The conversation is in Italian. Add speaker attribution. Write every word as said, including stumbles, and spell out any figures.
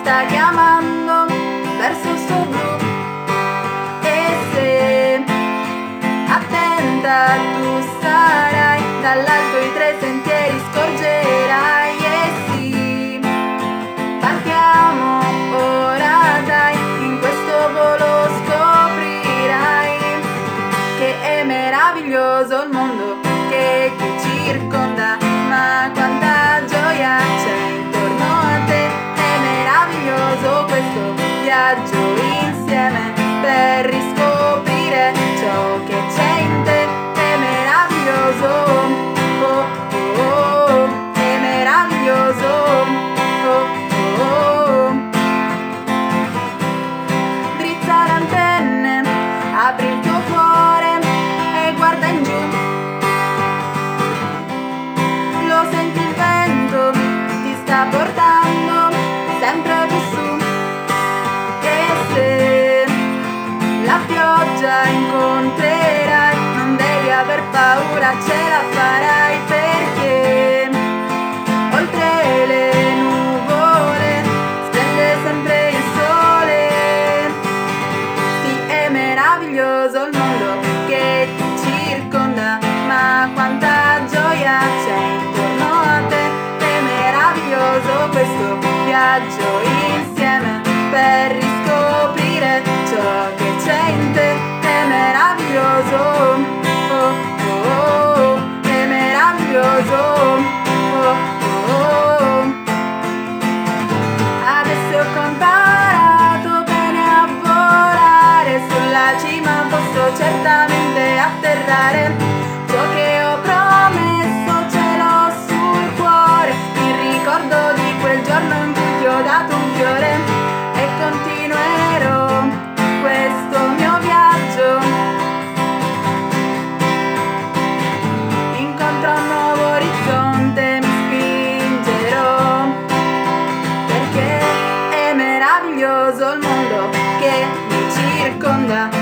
Speaker 1: sta chiamando verso il suo blu. E se attenta tu sarai, dall'alto i tre sentieri scorgerai. E sì, partiamo ora dai, in questo volo scoprirai che è meraviglioso il mondo che ti circonda, ma quanta gioia c'è intorno a te. È meraviglioso questo viaggio insieme per riscoprire ciò che c'è in te. È meraviglioso, oh oh oh, è meraviglioso, oh oh oh. Drizza le antenne, apri il tuo cuore e guarda in giù. Lo senti il vento, ti sta portando sempre più su. E se la pioggia incontrerai, non devi aver paura, ce la farai, perché oltre le nuvole splende sempre il sole. Sì, è meraviglioso il mondo che ti circonda, ma quanta gioia c'è intorno a te. È meraviglioso questo viaggio insieme per riscoprire ciò che c'è in te. È meraviglioso, oh oh oh, è meraviglioso, oh oh oh. Adesso ho imparato bene a volare, sulla cima posso certamente atterrare. Ciò che ho promesso ce l'ho sul cuore, il ricordo di quel giorno in cui ti ho dato un fiore. E continuerò questo mio viaggio, incontro un nuovo orizzonte, mi spingerò, perché è meraviglioso il mondo che mi circonda,